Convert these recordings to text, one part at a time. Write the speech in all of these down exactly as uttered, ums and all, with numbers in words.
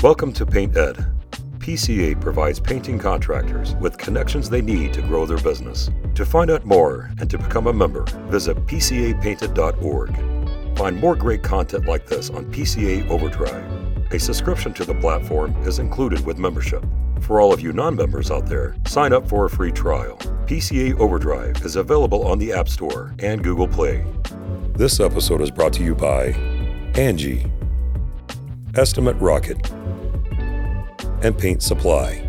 Welcome to Paint Ed. P C A provides painting contractors with connections they need to grow their business. To find out more and to become a member, visit p c a painted dot org. Find more great content like this on P C A Overdrive. A subscription to the platform is included with membership. For all of you non-members out there, sign up for a free trial. P C A Overdrive is available on the App Store and Google Play. This episode is brought to you by Angie, Estimate Rocket, and Paint Supply.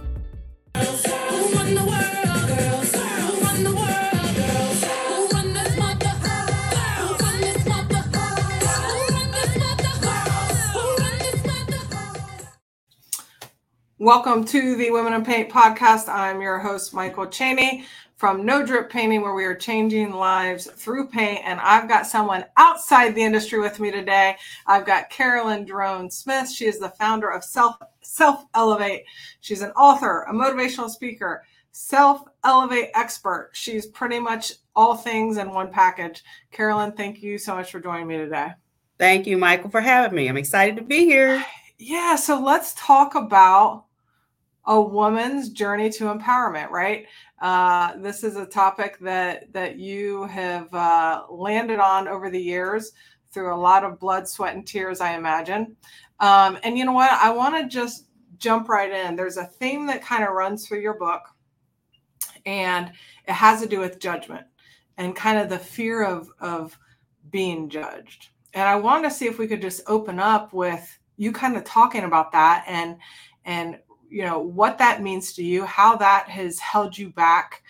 Welcome to the Women in Paint podcast. I'm your host, Michael Chaney from No Drip Painting, where we are changing lives through paint. And I've got someone outside the industry with me today. I've got Carolyn Drone Smith. She is the founder of Self Self Elevate. She's an author, a motivational speaker, Self Elevate expert. She's pretty much all things in one package. Carolyn, thank you so much for joining me today. Thank you, Michael, for having me. I'm excited to be here. Yeah, so let's talk about a woman's journey to empowerment, right? Uh, this is a topic that that you have uh, landed on over the years through a lot of blood, sweat, and tears, I imagine. Um, and you know what? I want to just jump right in. There's a theme that kind of runs through your book, and it has to do with judgment and kind of the fear of, of being judged. And I wanted to see if we could just open up with you kind of talking about that and and you know, what that means to you, how that has held you back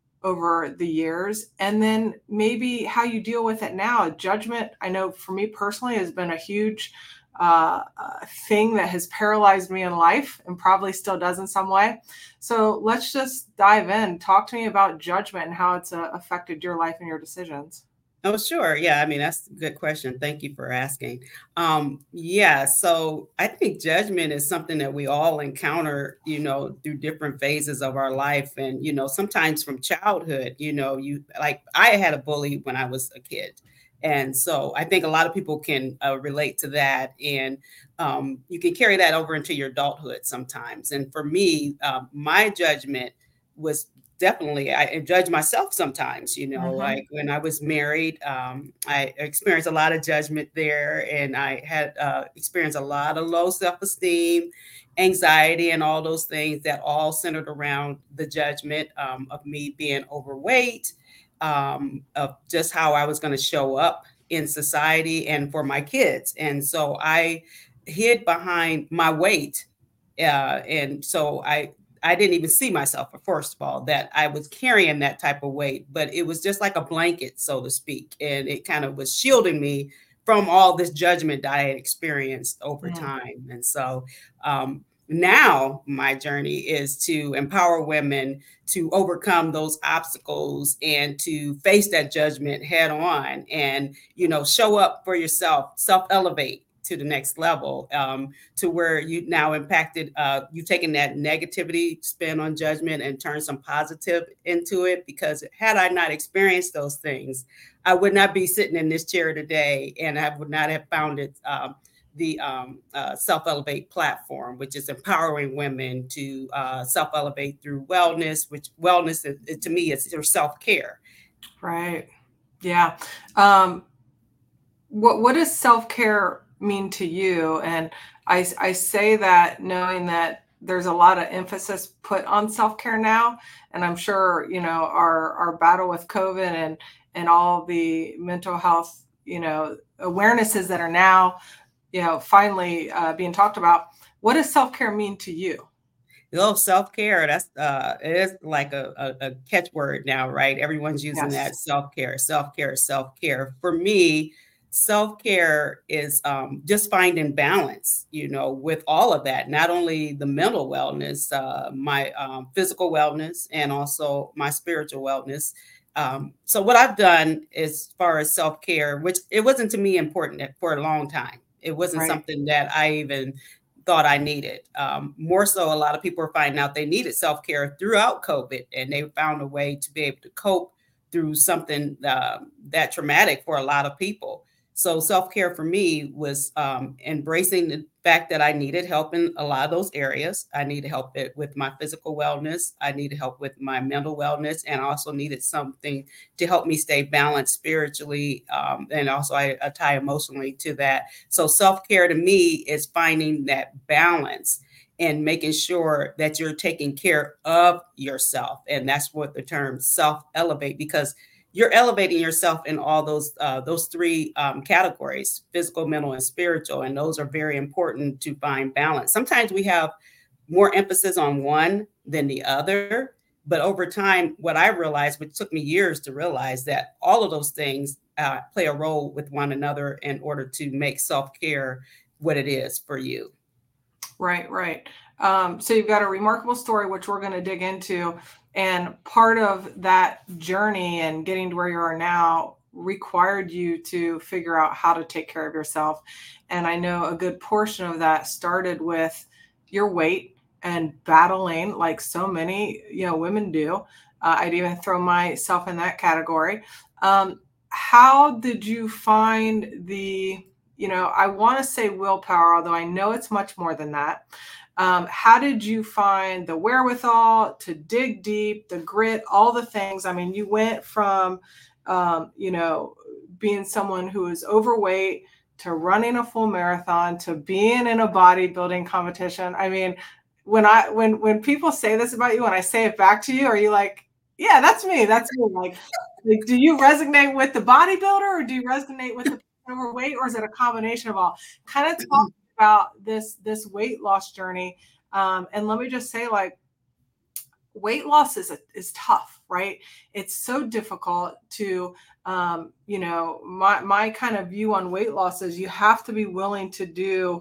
over the years, and then maybe how you deal with it now. Judgment, I know for me personally, has been a huge uh, uh, thing that has paralyzed me in life and probably still does in some way. So let's just dive in. Talk to me about judgment and how it's uh, affected your life and your decisions. Oh, sure. Yeah. I mean, that's a good question. Thank you for asking. Um, yeah. So I think judgment is something that we all encounter, you know, through different phases of our life. And, you know, sometimes from childhood, you know, you like I had a bully when I was a kid. And so I think a lot of people can uh, relate to that. And um, you can carry that over into your adulthood sometimes. And for me, uh, my judgment was definitely, I judge myself sometimes, you know, mm-hmm. like when I was married, um, I experienced a lot of judgment there, and I had uh, experienced a lot of low self-esteem, anxiety, and all those things that all centered around the judgment um, of me being overweight, um, of just how I was going to show up in society and for my kids. And so I hid behind my weight. Uh, and so I I didn't even see myself, first of all, that I was carrying that type of weight, but it was just like a blanket, so to speak. And it kind of was shielding me from all this judgment that I had experienced over yeah. time. And so um, now my journey is to empower women to overcome those obstacles and to face that judgment head on and, you know, show up for yourself, self-elevate to the next level, um, to where you now impacted, uh, you've taken that negativity spin on judgment and turned some positive into it. Because had I not experienced those things, I would not be sitting in this chair today, and I would not have founded um, the um, uh, Self Elevate platform, which is empowering women to uh, self-elevate through wellness, which wellness is, to me is your self-care. Right. Yeah. Um, what, what is self-care mean to you? And I, I say that knowing that there's a lot of emphasis put on self-care now. And I'm sure, you know, our, our battle with COVID and, and all the mental health, you know, awarenesses that are now, you know, finally uh, being talked about. What does self-care mean to you? Oh, self-care, that's uh, it is like a, a, a catchword now, right? Everyone's using yes. that self-care, self-care, self-care. For me, self-care is um, just finding balance, you know, with all of that, not only the mental wellness, uh, my um, physical wellness, and also my spiritual wellness. Um, so what I've done as far as self-care, which it wasn't to me important for a long time. It wasn't right. something that I even thought I needed. Um, more so, a lot of people are finding out they needed self-care throughout COVID, and they found a way to be able to cope through something uh, that traumatic for a lot of people. So self-care for me was um, embracing the fact that I needed help in a lot of those areas. I needed help with my physical wellness. I needed help with my mental wellness, and I also needed something to help me stay balanced spiritually. Um, and also I, I tie emotionally to that. So self-care to me is finding that balance and making sure that you're taking care of yourself. And that's what the term self-elevate, because you're elevating yourself in all those uh, those three um, categories: physical, mental, and spiritual. And those are very important to find balance. Sometimes we have more emphasis on one than the other. But over time, what I realized, which took me years to realize, that all of those things uh, play a role with one another in order to make self-care what it is for you. Right, right. Um, so you've got a remarkable story, which we're going to dig into. And part of that journey and getting to where you are now required you to figure out how to take care of yourself. And I know a good portion of that started with your weight and battling, like so many, you know, women do. Uh, I'd even throw myself in that category. Um, how did you find the, you know, I want to say willpower, although I know it's much more than that. Um, how did you find the wherewithal to dig deep, the grit, all the things? I mean, you went from, um, you know, being someone who is overweight to running a full marathon to being in a bodybuilding competition. I mean, when I when when people say this about you, when I say it back to you, are you like, yeah, that's me, that's me? Like, like do you resonate with the bodybuilder, or do you resonate with the overweight, or is it a combination of all? Kind of talk about this this weight loss journey. Um, and let me just say, like, weight loss is a, is tough, right? It's so difficult to, um, you know, my my kind of view on weight loss is you have to be willing to do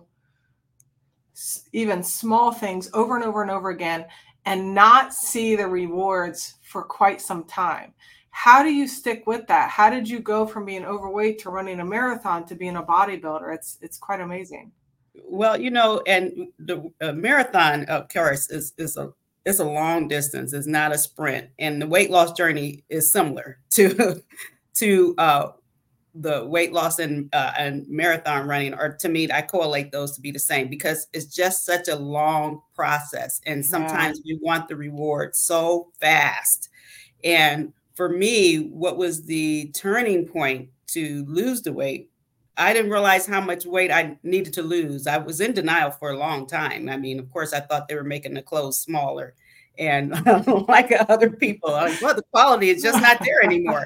even small things over and over and over again and not see the rewards for quite some time. How do you stick with that? How did you go from being overweight to running a marathon to being a bodybuilder? It's it's quite amazing. Well, you know, and the uh, marathon, of course, is is a it's a long distance. It's not a sprint, and the weight loss journey is similar to to uh, the weight loss and uh, and marathon running. Or to me, I correlate those to be the same, because it's just such a long process, and sometimes yeah. we want the reward so fast. And for me, what was the turning point to lose the weight? I didn't realize how much weight I needed to lose. I was in denial for a long time. I mean, of course, I thought they were making the clothes smaller. And like other people, I was like, well, the quality is just not there anymore.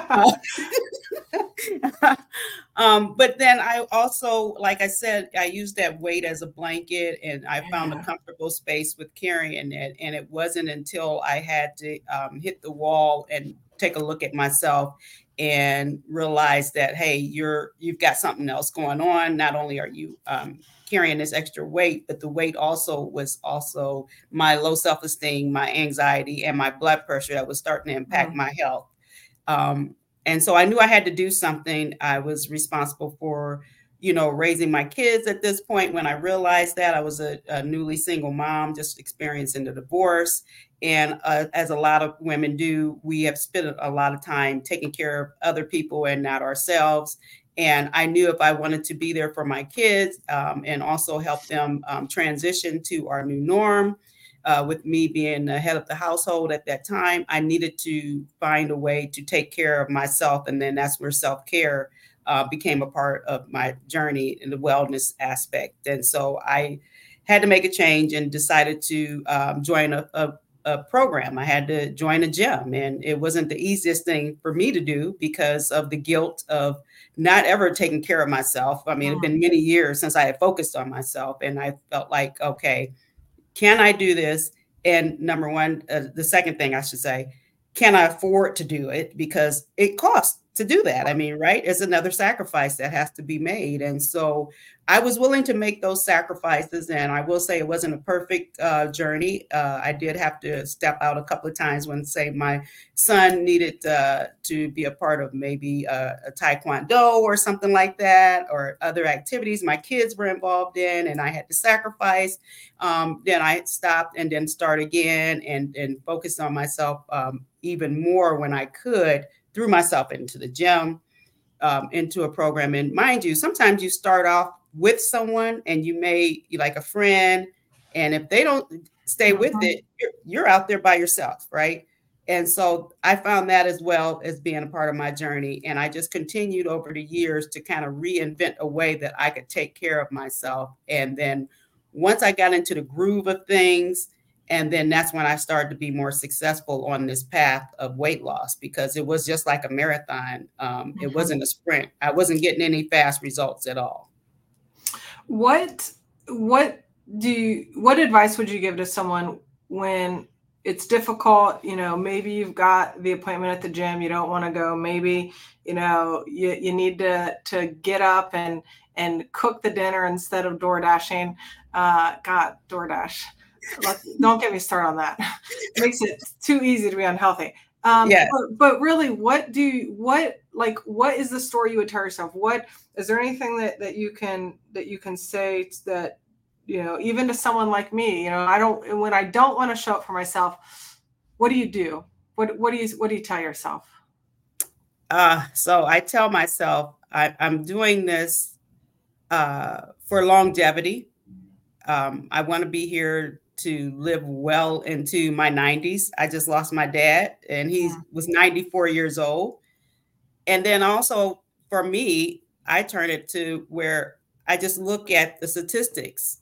um, but then I also, like I said, I used that weight as a blanket, and I found yeah. a comfortable space with carrying it. And it wasn't until I had to um, hit the wall and take a look at myself and realize that, hey, you're, you've got something else going on. Not only are you um, carrying this extra weight, but the weight also was also my low self-esteem, my anxiety, and my blood pressure that was starting to impact mm-hmm. my health. Um, and so I knew I had to do something. I was responsible for, you know, raising my kids at this point. When I realized that, I was a, a newly single mom, just experiencing the divorce. And uh, as a lot of women do, we have spent a lot of time taking care of other people and not ourselves. And I knew if I wanted to be there for my kids um, and also help them um, transition to our new norm, uh, with me being the head of the household at that time, I needed to find a way to take care of myself. And then that's where self-care uh, became a part of my journey in the wellness aspect. And so I had to make a change and decided to um, join a, a a program. I had to join a gym, and it wasn't the easiest thing for me to do because of the guilt of not ever taking care of myself. I mean, it's been many years since I had focused on myself, and I felt like, okay, can I do this? And number one, uh, the second thing I should say, can I afford to do it? Because it costs to do that. I mean, right? It's another sacrifice that has to be made. And so I was willing to make those sacrifices. And I will say it wasn't a perfect uh, journey. Uh, I did have to step out a couple of times when, say, my son needed uh, to be a part of maybe a, a taekwondo or something like that, or other activities my kids were involved in, and I had to sacrifice. Um, then I stopped and then start again and, and focused on myself um, even more when I could, threw myself into the gym, um, into a program. And mind you, sometimes you start off with someone and you may like a friend, and if they don't stay with Mhm. it, you're, you're out there by yourself, right? And so I found that as well as being a part of my journey. And I just continued over the years to kind of reinvent a way that I could take care of myself. And then once I got into the groove of things, and then that's when I started to be more successful on this path of weight loss, because it was just like a marathon. Um, it Mhm. wasn't a sprint. I wasn't getting any fast results at all. What what do you, what advice would you give to someone when it's difficult? You know, maybe you've got the appointment at the gym, you don't want to go. Maybe, you know, you, you need to to get up and and cook the dinner instead of door dashing. Uh, God, DoorDash. Let, don't get me started on that. It makes it too easy to be unhealthy. Um, Yeah. but, but really, what do you, what, like, what is the story you would tell yourself? What, is there anything that, that you can, that you can say that, you know, even to someone like me, you know, I don't, when I don't want to show up for myself, what do you do? What, what do you, what do you tell yourself? Uh, so I tell myself I, I'm doing this uh, for longevity. Um, I want to be here to live well into my nineties. I just lost my dad, and he Yeah. was ninety-four years old. And then also for me, I turn it to where I just look at the statistics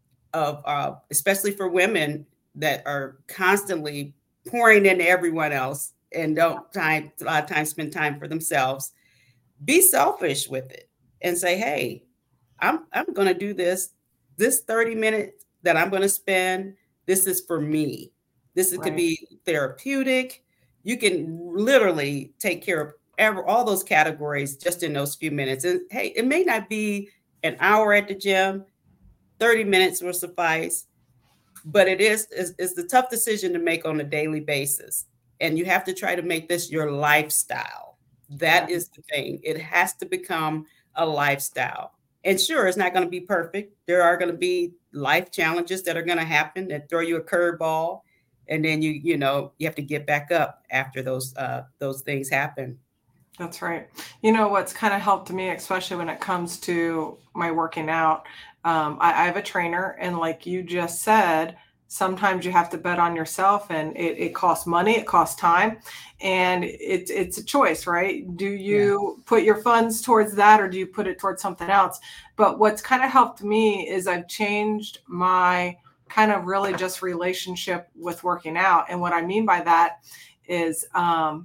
of, uh, especially for women that are constantly pouring into everyone else and don't time, a lot of times spend time for themselves. Be selfish with it and say, hey, I'm, I'm going to do this, this thirty minutes that I'm going to spend. This is for me. This is, Right. could be therapeutic. You can literally take care of every, all those categories just in those few minutes. And hey, it may not be an hour at the gym, thirty minutes will suffice, but it is, is, is the tough decision to make on a daily basis. And you have to try to make this your lifestyle. That Yeah. is the thing. It has to become a lifestyle. And sure, it's not going to be perfect. There are going to be life challenges that are going to happen that throw you a curveball. And then you, you know, you have to get back up after those, uh, those things happen. That's right. You know, what's kind of helped me, especially when it comes to my working out, um, I, I have a trainer, and like you just said, sometimes you have to bet on yourself, and it, it costs money, it costs time, and it's it's a choice, right? Do you Yeah. put your funds towards that, or do you put it towards something else? But what's kind of helped me is I've changed my kind of really just relationship with working out. And what I mean by that is, um,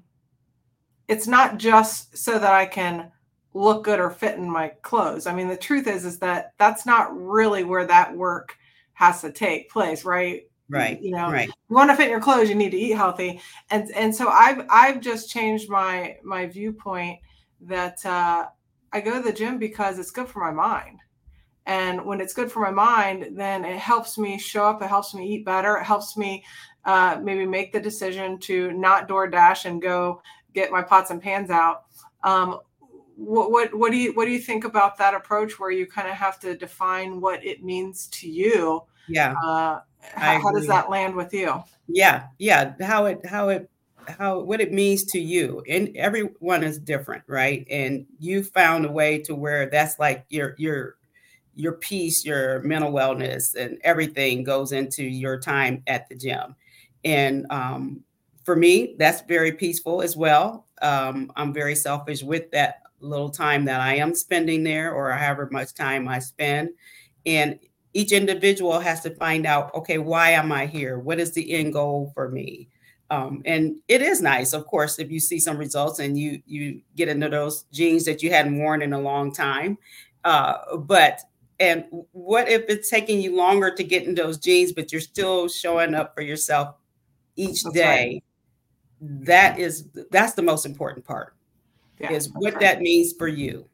it's not just so that I can look good or fit in my clothes. I mean, the truth is, is that that's not really where that work has to take place, right? Right. You know, Right. you want to fit in your clothes, you need to eat healthy. And, and so I've, I've just changed my, my viewpoint that, uh, I go to the gym because it's good for my mind. And when it's good for my mind, then it helps me show up. It helps me eat better. It helps me uh, maybe make the decision to not DoorDash and go get my pots and pans out. Um, what, what, what do you, what do you think about that approach, where you kind of have to define what it means to you? Yeah. Uh, I how, how does agree. that land with you? Yeah. Yeah. How it, how it, how, what it means to you, and everyone is different. Right. And you found a way to where that's like your, your, your peace, your mental wellness, and everything goes into your time at the gym. And um, for me, that's very peaceful as well. Um, I'm very selfish with that little time that I am spending there, or however much time I spend. And each individual has to find out, okay, why am I here? What is the end goal for me? Um, and it is nice, of course, if you see some results and you you get into those jeans that you hadn't worn in a long time. Uh, but and what if it's taking you longer to get in those jeans, but you're still showing up for yourself each That's day? right. That is, that's the most important part, Yeah, is that's what right. that means for you.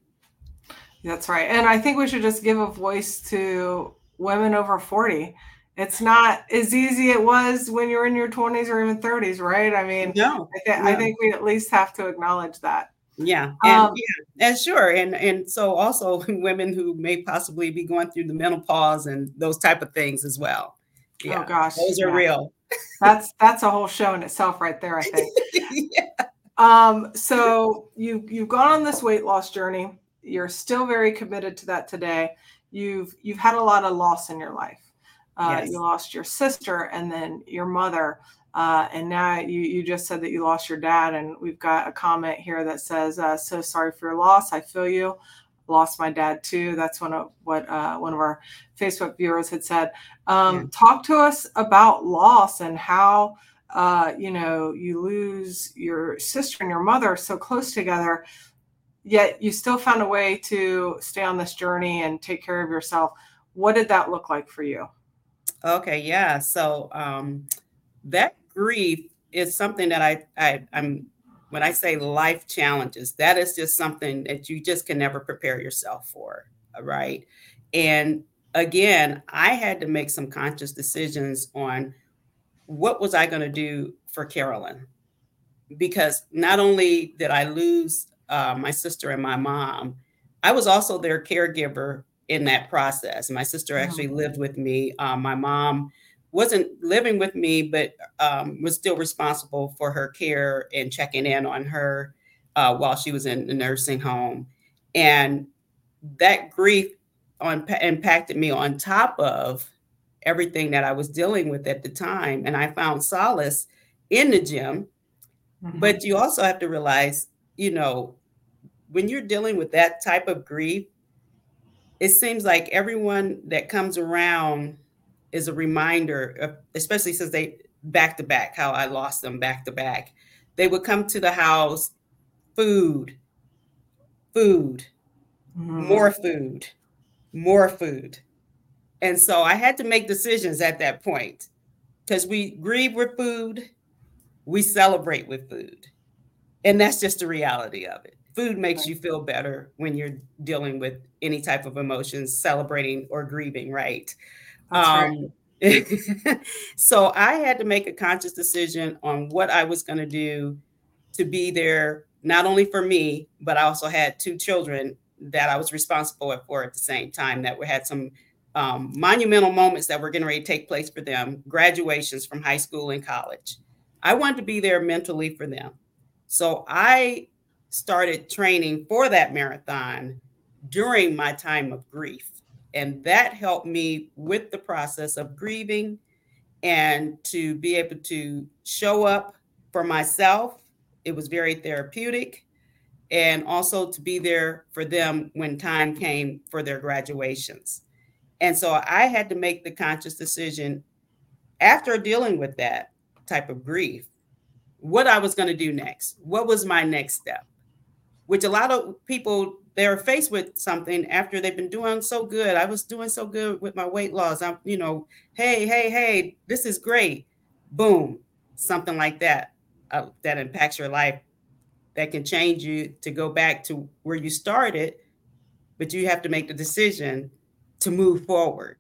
That's right. And I think we should just give a voice to women over forty. It's not as easy it was when you were in your twenties or even thirties, right? I mean, No, I, th- I no. think we at least have to acknowledge that. Yeah. And Um, yeah, and sure. And and so also women who may possibly be going through the menopause and those type of things as well. oh Yeah. gosh, Those are yeah, real. that's that's a whole show in itself right there, I think. Yeah. Um, so you you've gone on this weight loss journey. You're still very committed to that today. you've you've had a lot of loss in your life. Uh, Yes. You lost your sister and then your mother. Uh, and now you, you just said that you lost your dad. And we've got a comment here that says, uh, so sorry for your loss. I feel you. Lost my dad too. That's one of what uh, one of our Facebook viewers had said. Um, Yeah. Talk to us about loss and how, uh, you know, you lose your sister and your mother so close together, yet you still found a way to stay on this journey and take care of yourself. What did that look like for you? Okay, yeah. So um, that grief is something that I, I I'm when I say life challenges, that is just something that you just can never prepare yourself for, right? And again, I had to make some conscious decisions on what was I going to do for Carolyn, because not only did I lose uh, my sister and my mom, I was also their caregiver in that process. My sister actually Mhm. lived with me. Um, my mom wasn't living with me, but um, was still responsible for her care and checking in on her uh, while she was in the nursing home. And that grief on, impacted me on top of everything that I was dealing with at the time. And I found solace in the gym. Mhm. But you also have to realize, you know, when you're dealing with that type of grief, it seems like everyone that comes around is a reminder of, especially since they back to back, how I lost them back to back. They would come to the house, food, food, Mhm. more food, more food. And so I had to make decisions at that point, because we grieve with food, we celebrate with food. And that's just the reality of it. Food makes you feel better when you're dealing with any type of emotions, celebrating or grieving, right? That's right. Um, so I had to make a conscious decision on what I was going to do to be there, not only for me, but I also had two children that I was responsible for at the same time that we had some um, monumental moments that were getting ready to take place for them, graduations from high school and college. I wanted to be there mentally for them. So I started training for that marathon during my time of grief. And that helped me with the process of grieving and to be able to show up for myself. It was very therapeutic. And also to be there for them when time came for their graduations. And so I had to make the conscious decision after dealing with that type of grief, what I was going to do next. What was my next step? Which a lot of people, they're faced with something after they've been doing so good. I was doing so good with my weight loss. I'm, you know, hey, hey, hey, this is great. Boom, something like that uh, that impacts your life, that can change you to go back to where you started, but you have to make the decision to move forward.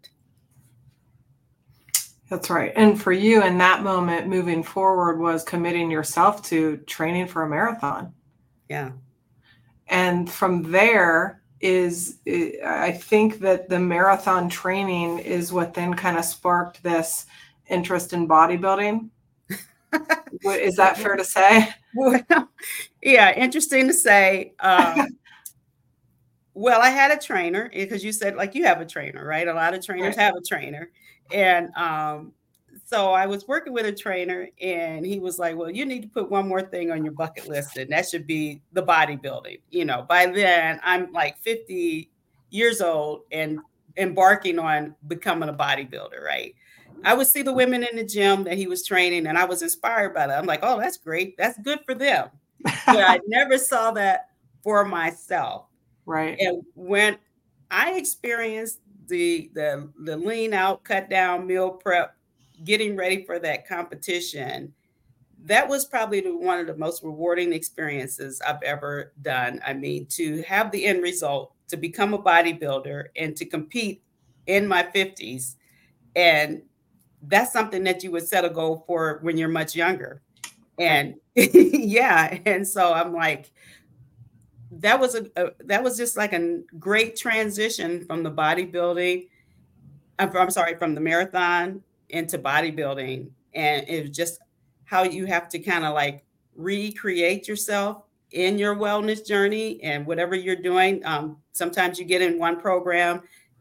That's right. And for you in that moment, moving forward was committing yourself to training for a marathon. Yeah. And from there is, I think that the marathon training is what then kind of sparked this interest in bodybuilding. Is that fair to say? Well, yeah, interesting to say. Um, well, I had a trainer, because you said, like, you have a trainer, right? A lot of trainers Right. have a trainer. And um, so I was working with a trainer, and he was like, well, you need to put one more thing on your bucket list, and that should be the bodybuilding. You know, by then I'm like fifty years old and embarking on becoming a bodybuilder, right? I would see the women in the gym that he was training, and I was inspired by that. I'm like, oh, that's great. That's good for them. But I never saw that for myself. Right. And when I experienced the the the lean out, cut down, meal prep, getting ready for that competition, that was probably the, one of the most rewarding experiences I've ever done. I mean, to have the end result, to become a bodybuilder and to compete in my fifties. And that's something that you would set a goal for when you're much younger. And yeah, and so I'm like, that was a, a that was just like a great transition from the bodybuilding. I'm, I'm sorry, from the marathon into bodybuilding, and it was just how you have to kind of like recreate yourself in your wellness journey and whatever you're doing. Um, sometimes you get in one program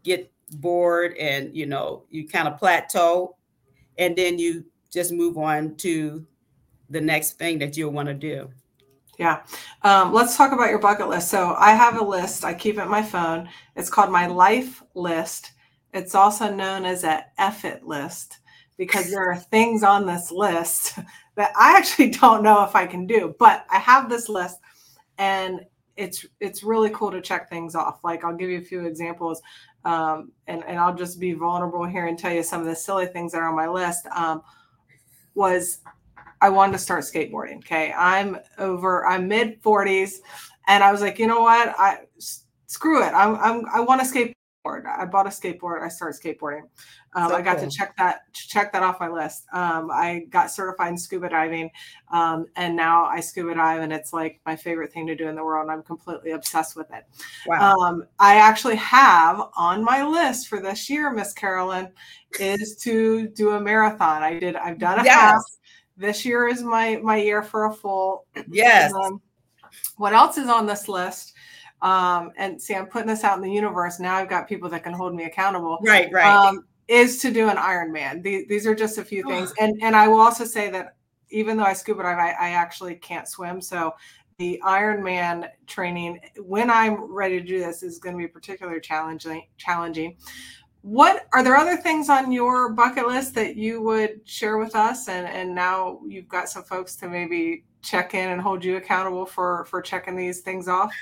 get bored and, you know, you kind of plateau, and then you just move on to the next thing that you'll want to do. Yeah. Um, let's talk about your bucket list. So I have a list. I keep it in my phone. It's called my life list. It's also known as a F it list because there are things on this list that I actually don't know if I can do, but I have this list and it's it's really cool to check things off. Like I'll give you a few examples um, and, and I'll just be vulnerable here and tell you some of the silly things that are on my list. Um, was I wanted to start skateboarding. Okay. I'm over, I'm mid forties. And I was like, you know what? I screw it. I'm, I'm I want to skateboard. I bought a skateboard. I started skateboarding. Um, so I got cool. to check that, check that off my list. Um, I got certified in scuba diving. Um, and now I scuba dive and it's like my favorite thing to do in the world. And I'm completely obsessed with it. Wow. Um, I actually have on my list for this year, Miss Carolyn, is to do a marathon. I did, I've done a yes. half. This year is my my year for a full. Yes. Um, what else is on this list? Um, and see, I'm putting this out in the universe. Now I've got people that can hold me accountable. Right, right. Um, is to do an Ironman. These, these are just a few things. And and I will also say that even though I scuba dive, I, I actually can't swim. So the Ironman training, when I'm ready to do this, is going to be particularly challenging. Challenging. What are there other things on your bucket list that you would share with us? And, and now you've got some folks to maybe check in and hold you accountable for, for checking these things off.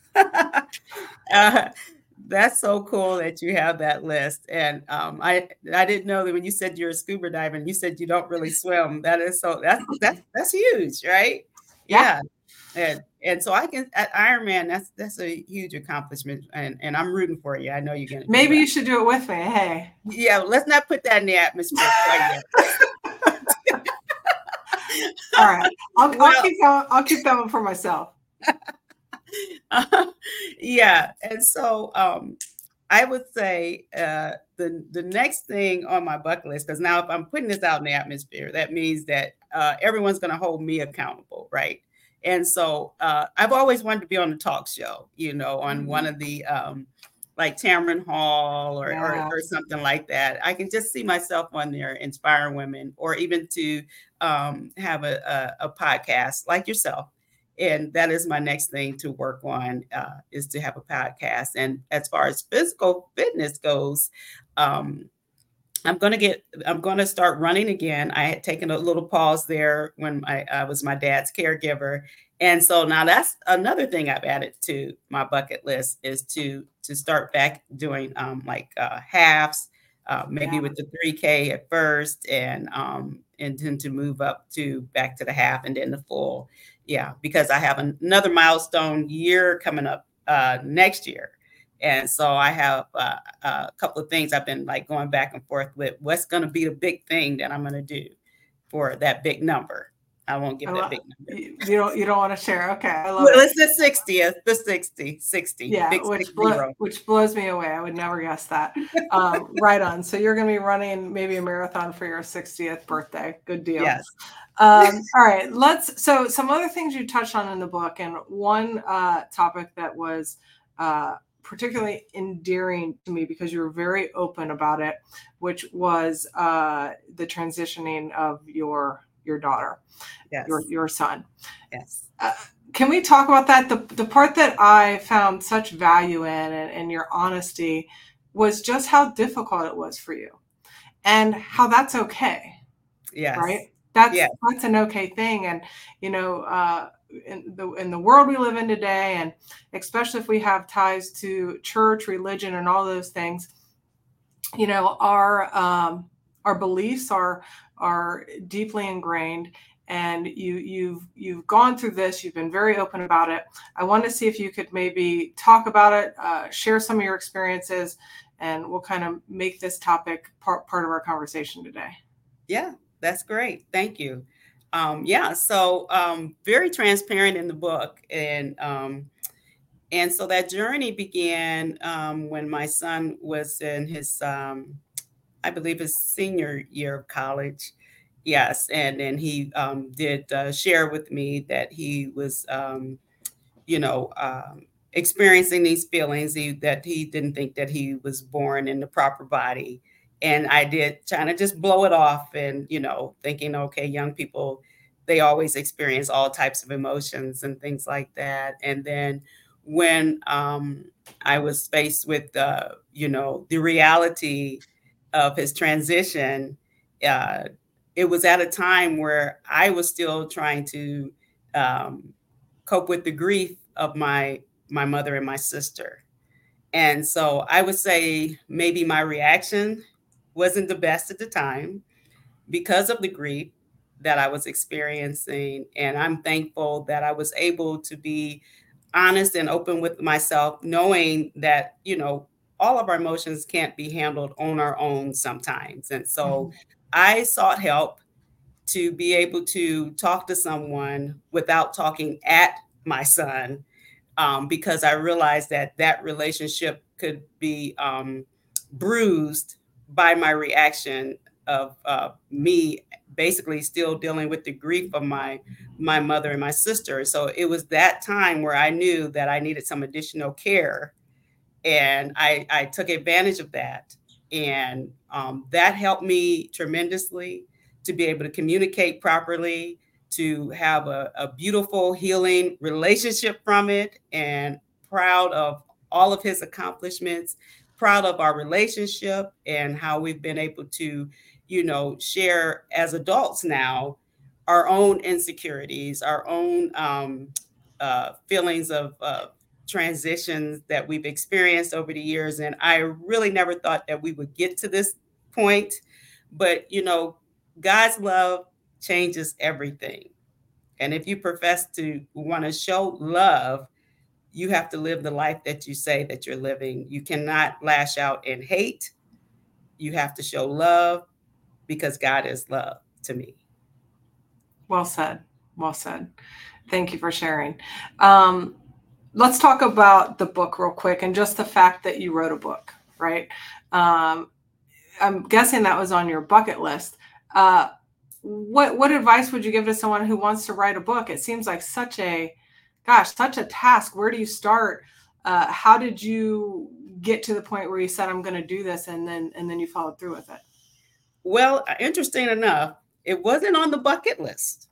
uh, that's so cool that you have that list. And um, I I didn't know that when you said you're a scuba diver and you said you don't really swim. That is so that's that's that's huge, right? Yeah. yeah. And and so I can at Ironman, that's that's a huge accomplishment, and, and I'm rooting for you. I know you're gonna. Maybe you should do it with me. Hey. Yeah, let's not put that in the atmosphere quite yet. All right, I'll, well, I'll keep that. I'll keep that one for myself. uh, yeah, and so um, I would say uh, the the next thing on my bucket list, because now if I'm putting this out in the atmosphere, that means that uh, everyone's going to hold me accountable, right? And so uh, I've always wanted to be on a talk show, you know, on mm-hmm. one of the um, like Tamron Hall or, yeah. or or something like that. I can just see myself on there inspiring women, or even to um, have a, a, a podcast like yourself. And that is my next thing to work on uh, is to have a podcast. And as far as physical fitness goes, um, I'm going to get, I'm going to start running again. I had taken a little pause there when I, I was my dad's caregiver. And so now that's another thing I've added to my bucket list is to, to start back doing um, like uh, halves, uh, maybe yeah. with the three K at first, and, um, and then to move up to back to the half and then the full. Yeah, because I have another milestone year coming up uh, next year. And so I have uh, a couple of things I've been like going back and forth with. What's going to be the big thing that I'm going to do for that big number? I won't give that big number. You don't. You don't want to share. Okay, I love well, it. It's the sixtieth, the sixty, sixty. Yeah, big which six blo- which blows me away. I would never guess that. Um, right on. So you're going to be running maybe a marathon for your sixtieth birthday. Good deal. Yes. Um, all right. Let's. So some other things you touched on in the book, and one uh, topic that was. Uh, particularly endearing to me because you were very open about it, which was uh, the transitioning of your your daughter, yes. your your son. Yes. Uh, can we talk about that? The the part that I found such value in and, and your honesty was just how difficult it was for you and how that's okay. Yes. Right? That's yes. that's an okay thing. And, you know, uh, in the in the world we live in today, and especially if we have ties to church, religion, and all those things, you know, our um, our beliefs are are deeply ingrained. And you you've you've gone through this. You've been very open about it. I want to see if you could maybe talk about it, uh, share some of your experiences, and we'll kind of make this topic part part of our conversation today. Yeah, that's great. Thank you. Um, yeah, so um, very transparent in the book. And um, and so that journey began um, when my son was in his, um, I believe, his senior year of college. Yes. And then he um, did uh, share with me that he was, um, you know, um, experiencing these feelings he, that he didn't think that he was born in the proper body. And I did trying to just blow it off and, you know, thinking, okay, young people, they always experience all types of emotions and things like that. And then when um, I was faced with, uh, you know, the reality of his transition, uh, it was at a time where I was still trying to um, cope with the grief of my my mother and my sister. And so I would say maybe my reaction wasn't the best at the time because of the grief that I was experiencing. And I'm thankful that I was able to be honest and open with myself, knowing that, you know, all of our emotions can't be handled on our own sometimes. And so mm-hmm. I sought help to be able to talk to someone without talking at my son, um, because I realized that that relationship could be um, bruised by my reaction of uh, me basically still dealing with the grief of my my mother and my sister. So it was that time where I knew that I needed some additional care, and I, I took advantage of that. And um, that helped me tremendously to be able to communicate properly, to have a, a beautiful healing relationship from it, and proud of all of his accomplishments, proud of our relationship and how we've been able to, you know, share as adults now our own insecurities, our own um, uh, feelings of uh, transitions that we've experienced over the years. And I really never thought that we would get to this point, but, you know, God's love changes everything. And if you profess to want to show love, you have to live the life that you say that you're living. You cannot lash out in hate. You have to show love, because God is love to me. Well said. Well said. Thank you for sharing. Um, let's talk about the book real quick, and just the fact that you wrote a book, right? Um, I'm guessing that was on your bucket list. Uh, what what advice would you give to someone who wants to write a book? It seems like such a, gosh, such a task. Where do you start? Uh, how did you get to the point where you said, I'm going to do this, and then and then you followed through with it? Well, interesting enough, it wasn't on the bucket list.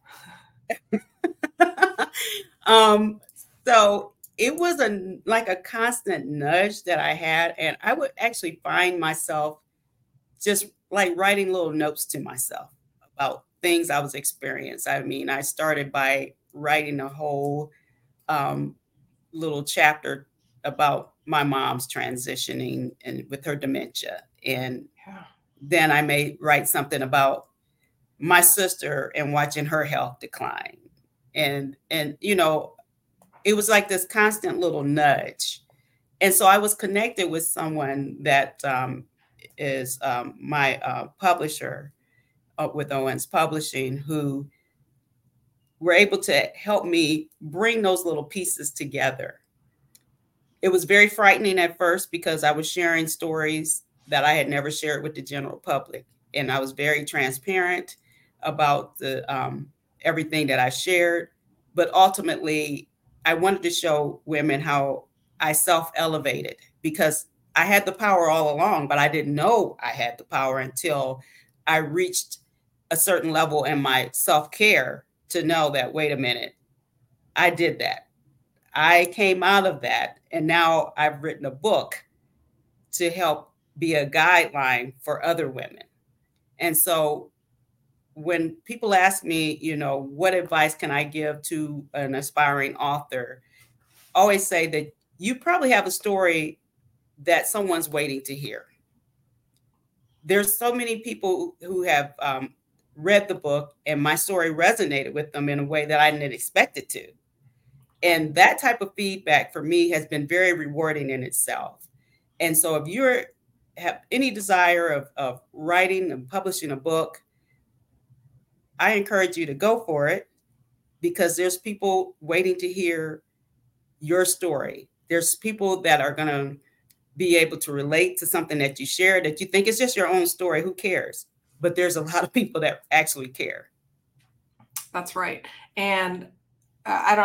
um, so it was a like a constant nudge that I had, and I would actually find myself just like writing little notes to myself about things I was experiencing. I mean, I started by writing a whole um, little chapter about my mom's transitioning and with her dementia. And yeah. Then I may write something about my sister and watching her health decline. And, and, you know, it was like this constant little nudge. And so I was connected with someone that um, is um, my uh, publisher uh, with Owens Publishing, who were able to help me bring those little pieces together. It was very frightening at first because I was sharing stories that I had never shared with the general public. And I was very transparent about the um, everything that I shared. But ultimately, I wanted to show women how I self-elevated, because I had the power all along, but I didn't know I had the power until I reached a certain level in my self-care to know that, wait a minute, I did that. I came out of that. And now I've written a book to help be a guideline for other women. And so when people ask me, you know, what advice can I give to an aspiring author, I always say that you probably have a story that someone's waiting to hear. There's so many people who have um, read the book, and my story resonated with them in a way that I didn't expect it to. And that type of feedback for me has been very rewarding in itself. And so if you're have any desire of, of writing and publishing a book, I encourage you to go for it, because there's people waiting to hear your story. There's people that are going to be able to relate to something that you share that you think is just your own story. Who cares? But there's a lot of people that actually care. That's right. And uh, I don't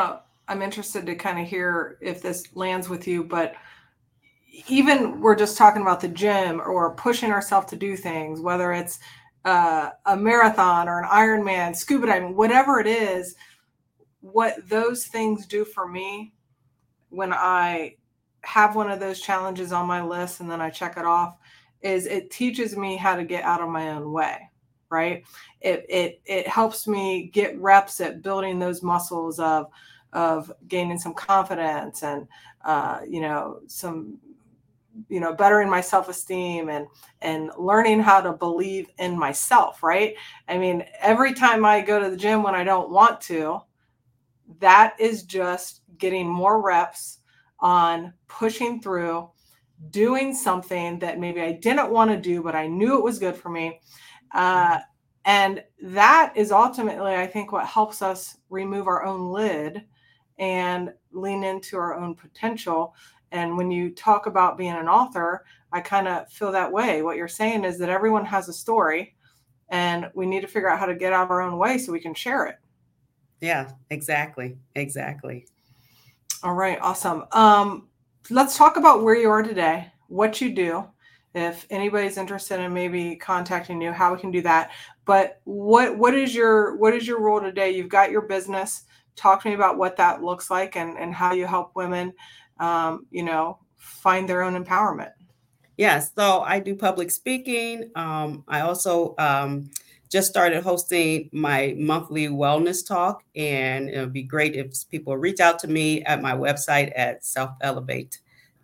I'm interested to kind of hear if this lands with you, but even we're just talking about the gym or pushing ourselves to do things, whether it's uh, a marathon or an Ironman, scuba diving, whatever it is, what those things do for me when I have one of those challenges on my list and then I check it off is it teaches me how to get out of my own way, right? It, it, it helps me get reps at building those muscles of, of gaining some confidence and, uh, you know, some, you know, bettering my self-esteem and, and learning how to believe in myself, right? I mean, every time I go to the gym when I don't want to, that is just getting more reps on pushing through, doing something that maybe I didn't want to do, but I knew it was good for me. Uh, and that is ultimately, I think, what helps us remove our own lid and lean into our own potential. And when you talk about being an author, I kind of feel that way. What you're saying is that everyone has a story and we need to figure out how to get out of our own way so we can share it. Yeah, exactly. Exactly. All right. Awesome. Um, let's talk about where you are today, what you do. If anybody's interested in maybe contacting you, how we can do that. But what what is your what is your role today? You've got your business. Talk to me about what that looks like and, and how you help women, um, you know, find their own empowerment. Yeah, so I do public speaking. Um, I also um, just started hosting my monthly wellness talk, and it would be great if people reach out to me at my website at self elevate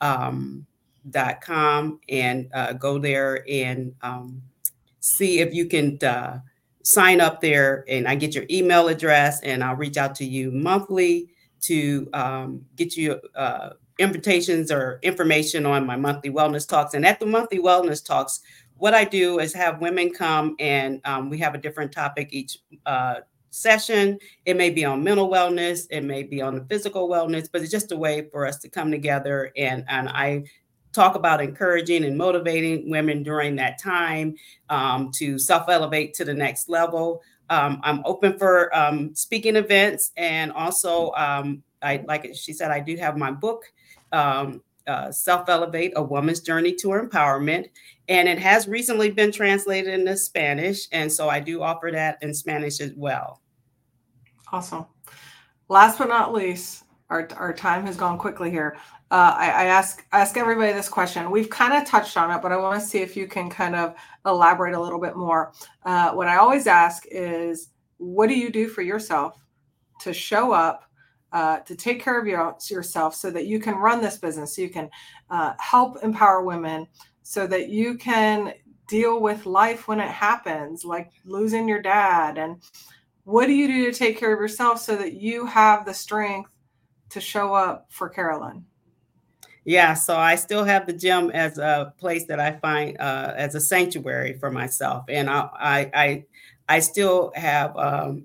dot com um, and uh, go there and um, see if you can uh, sign up there, and I get your email address, and I'll reach out to you monthly to um, get you uh, invitations or information on my monthly wellness talks. And at the monthly wellness talks, what I do is have women come and um, we have a different topic each uh, session. It may be on mental wellness, it may be on the physical wellness, but it's just a way for us to come together and, and I talk about encouraging and motivating women during that time um, to self-elevate to the next level. Um, I'm open for um, speaking events, and also, um, I like she said, I do have my book, um, uh, Self-Elevate: A Woman's Journey to Empowerment, and it has recently been translated into Spanish, and so I do offer that in Spanish as well. Awesome. Last but not least, our, our time has gone quickly here. Uh, I, I ask ask everybody this question. We've kind of touched on it, but I want to see if you can kind of elaborate a little bit more. Uh, what I always ask is, what do you do for yourself to show up, uh, to take care of your, yourself so that you can run this business, so you can uh, help empower women, so that you can deal with life when it happens, like losing your dad? And what do you do to take care of yourself so that you have the strength to show up for Carolyn? Yeah, so I still have the gym as a place that I find uh, as a sanctuary for myself, and I I I, I still have um,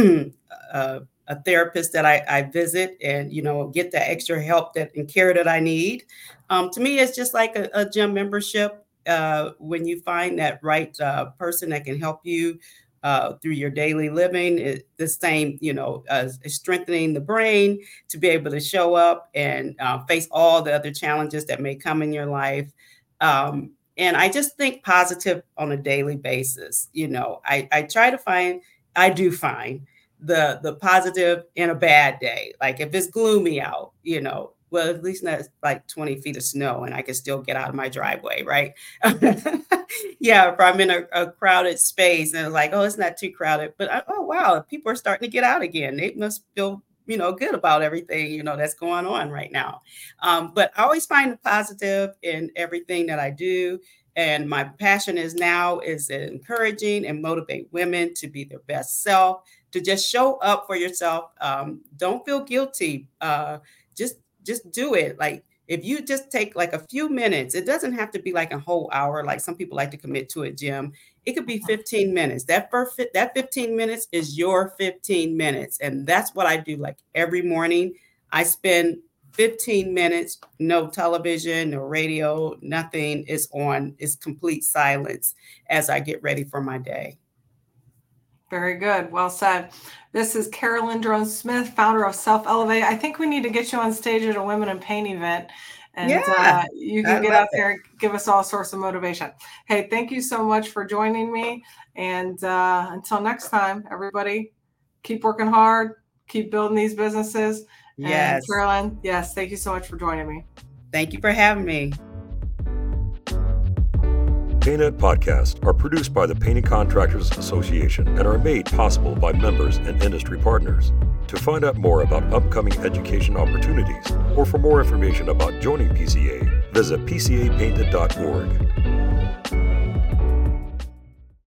a, a therapist that I, I visit, and you know get the extra help that and care that I need. Um, to me, it's just like a, a gym membership. Uh, when you find that right uh, person that can help you uh, through your daily living, it, the same, you know, uh, strengthening the brain to be able to show up and uh, face all the other challenges that may come in your life. Um, and I just think positive on a daily basis. You know, I, I try to find, I do find the the positive in a bad day. Like if it's gloomy out, you know, well, at least not like twenty feet of snow and I can still get out of my driveway, right? Yeah, if I'm in a, a crowded space and it's like, oh, it's not too crowded, but I, oh, wow, people are starting to get out again. They must feel, you know, good about everything, you know, that's going on right now. Um, but I always find the positive in everything that I do. And my passion is now is encouraging and motivate women to be their best self, to just show up for yourself. Um, don't feel guilty. Uh, just just do it. Like if you just take like a few minutes, it doesn't have to be like a whole hour. Like some people like to commit to a gym. It could be fifteen minutes. That first, that fifteen minutes is your fifteen minutes. And that's what I do. Like every morning I spend fifteen minutes, no television, no radio, nothing is on. It's complete silence as I get ready for my day. Very good. Well said. This is Carolyn Drone Smith, founder of Self Elevate. I think we need to get you on stage at a Women in Paint event. And Yeah, uh, you can I get love out there and give us all sorts of motivation. Hey, thank you so much for joining me. And uh, until next time, everybody, keep working hard, keep building these businesses. Yes. And Carolyn, yes, thank you so much for joining me. Thank you for having me. PaintNet podcasts are produced by the Painting Contractors Association and are made possible by members and industry partners. To find out more about upcoming education opportunities or for more information about joining P C A, visit P C A painted dot org.